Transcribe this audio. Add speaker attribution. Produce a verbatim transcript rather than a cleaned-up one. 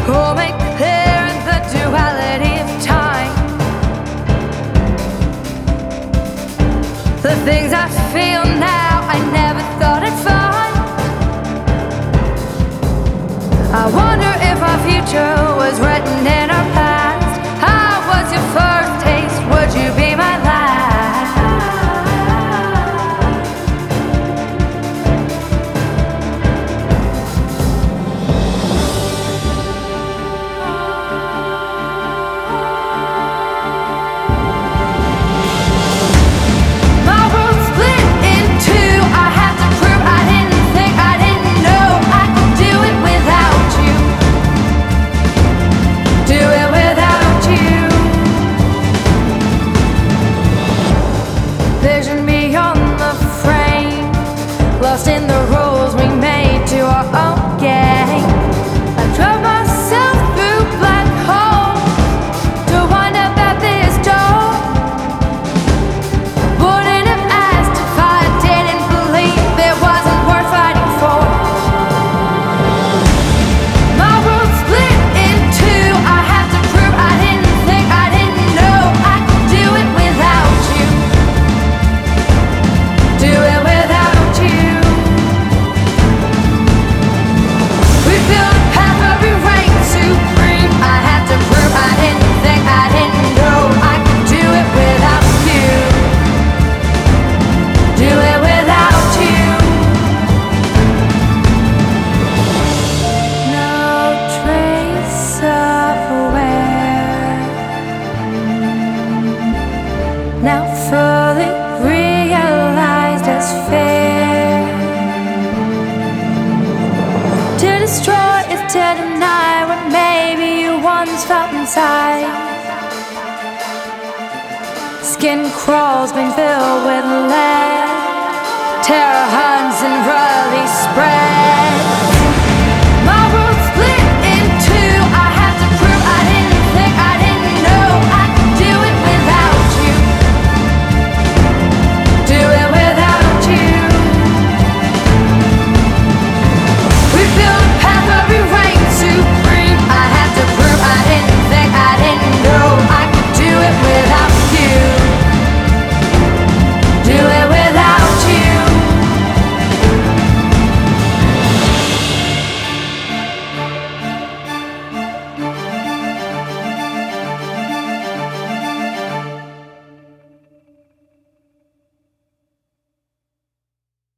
Speaker 1: all made clear in the duality of time. The things I feel now, I never thought I'd find. I wonder if our future was written in our past. How was your first taste? Would you be my last? Lost in the rules we made to our own game. I drove myself through black holes to wind up at this door. Wouldn't have asked if I didn't believe it wasn't worth fighting for. My world split in two. I had to prove I didn't think I didn't know I could do it without you. Do it without you. Now fully realized as fair. To destroy is to deny what maybe you once felt inside. Skin crawls being filled with lead. Terror hunts and runs.